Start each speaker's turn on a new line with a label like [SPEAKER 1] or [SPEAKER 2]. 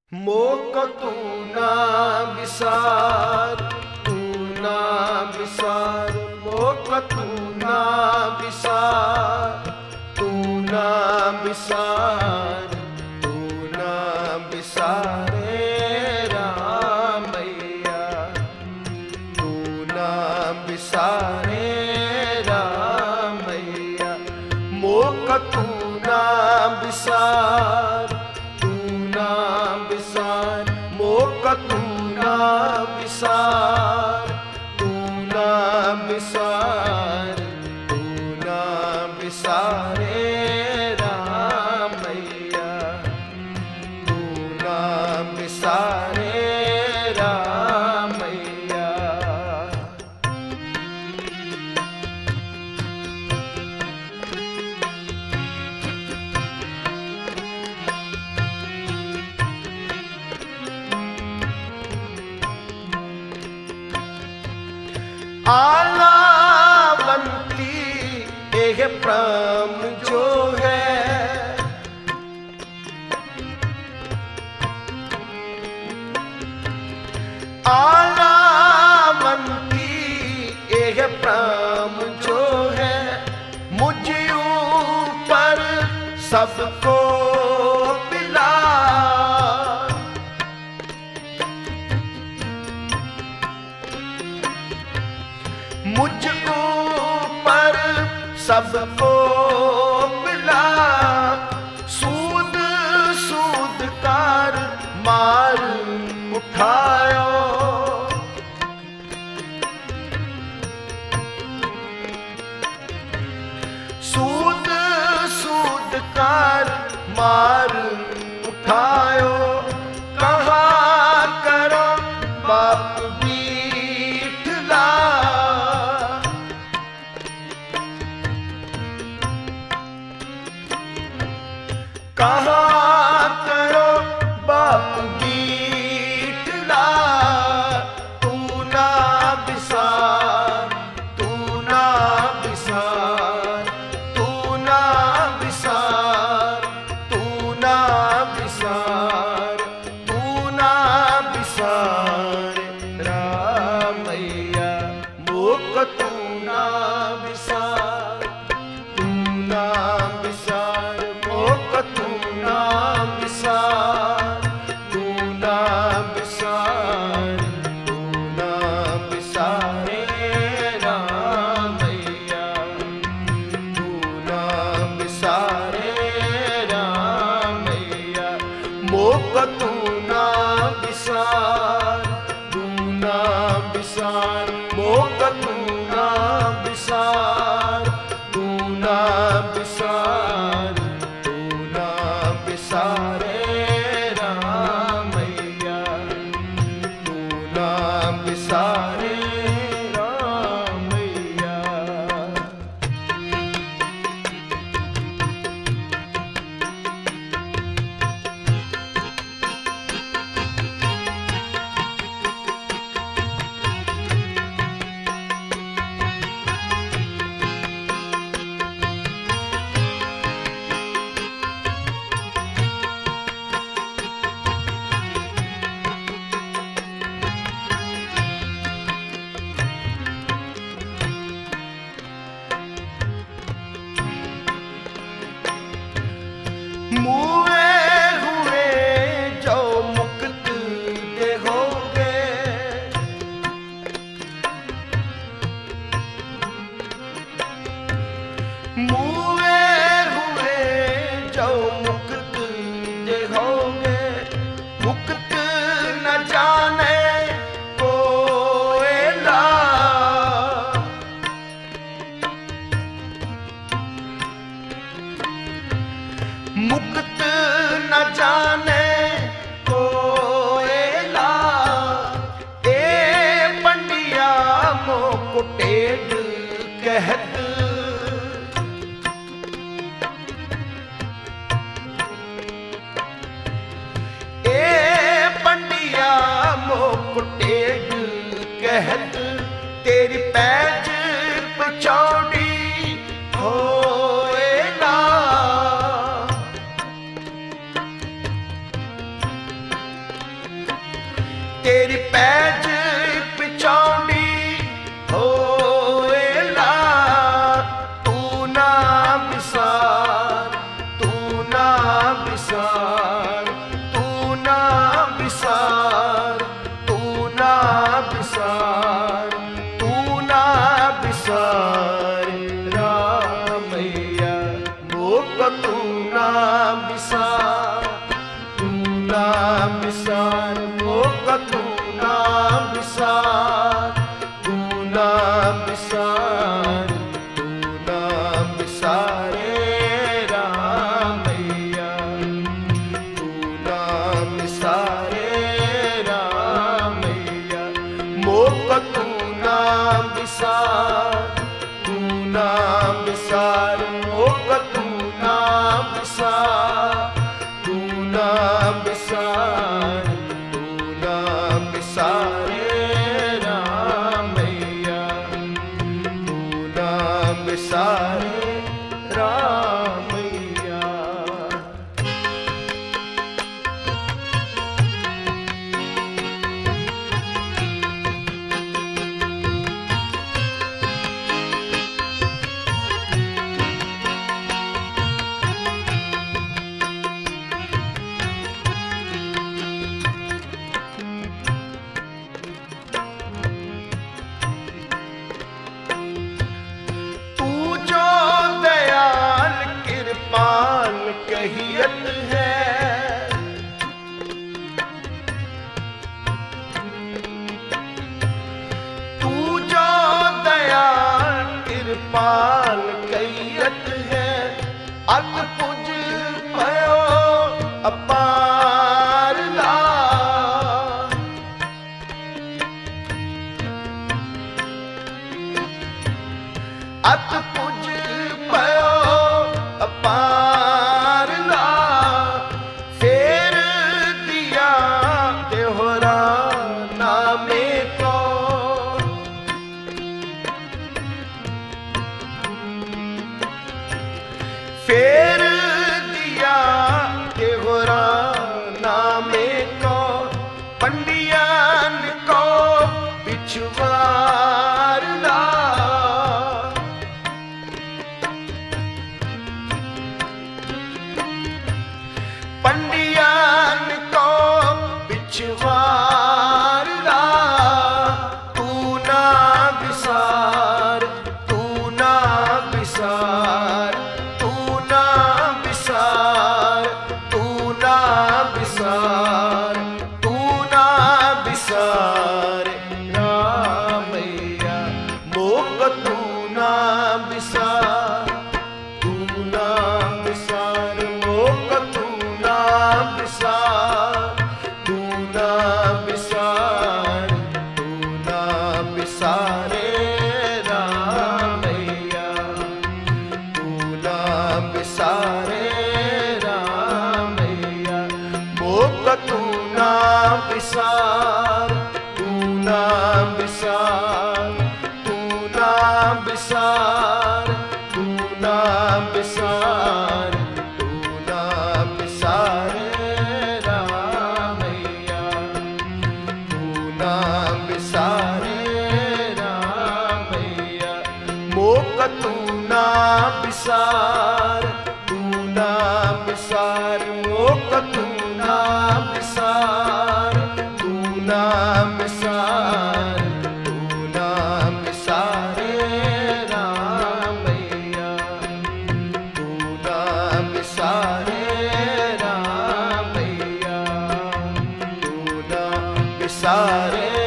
[SPEAKER 1] Mock तू ना विसार, तू ना विसार, मोक तू ना विसार, तू ना विसार, तू ना विसारे रामैया, तू ना विसारे रामैया, मोक तू ना विसार, मोक तू ना विसार, तू ना विसार, तू ना विसारे रामैया, तू ना विसारे रामैया। आलावंती एक प्राण जो है, आलावंती एक प्राण जो है, मुझ ऊपर सबको पिला, मुझ ऊपर सबको मिला, सूद सूद कर मार उठायो, सूद सूद कर मार उठायो, कहा करो बाप बीठला, कहा करो बाप बीठला, तू ना विसार, तू ना विसार, तू ना विसार, तू ना विसार, तू ना विसार रामैया, मोक तू ना विसार, तू ना विसार, मोक तू ना विसार, तू ना विसार, तू ना विसारे रामैया, तू ना विसारे रामैया, मोक तू ना विसार, तू ना विसार, मोक तू ना विसार, तू ना विसार, तू ना विसारे रामैया, तू ना विसारे रामैया। तेरी पैज पिछौंडी होएला, तू ना विसार, तू ना विसार, तू ना विसार, तू ना विसार, तू ना विसार रामैया मोको तू ना विसार, तू ना विसार मोको तू ना विसार, तू ना विसार, तू ना विसारे रामैया, तू ना विसारे रामैया मोको तू ना विसार, तू ना विसार मोको तू ना विसार, तू ना विसार, तू ना विसारे रामैया, तू ना विसारे रामैया। तू जो दयाल कृपाल कहियत है, तू जो दयाल कृपाल कहियत है, अतपुज भयो अपार ला, अतपुज भयो अपार ला, फेर दिया तेहरा नामे को, फेर दिया तेहरा नामे को, पंडियन को पिछवार ला, पंडियन को पिछवार ला, तू ना विसार, तू ना विसार, तू ना विसार, तू ना विसार, तू ना विसार रामैया मोको तू ना विसार, तू ना विसार मोको तू ना विसार, तू ना विसार, तू ना विसारे रामैया, तू ना विसारे रामैया मोको तू ना विसार, तू ना विसार, तू ना विसार, तू ना विसार, तू ना विसारे रामैया, तू ना विसारे रामैया मोको तू ना विसार, तू ना विसार मोको तू ना विसार, तू ना विसार, तू ना विसारे रामैया, तू ना विसारे रामैया, तू ना विसारे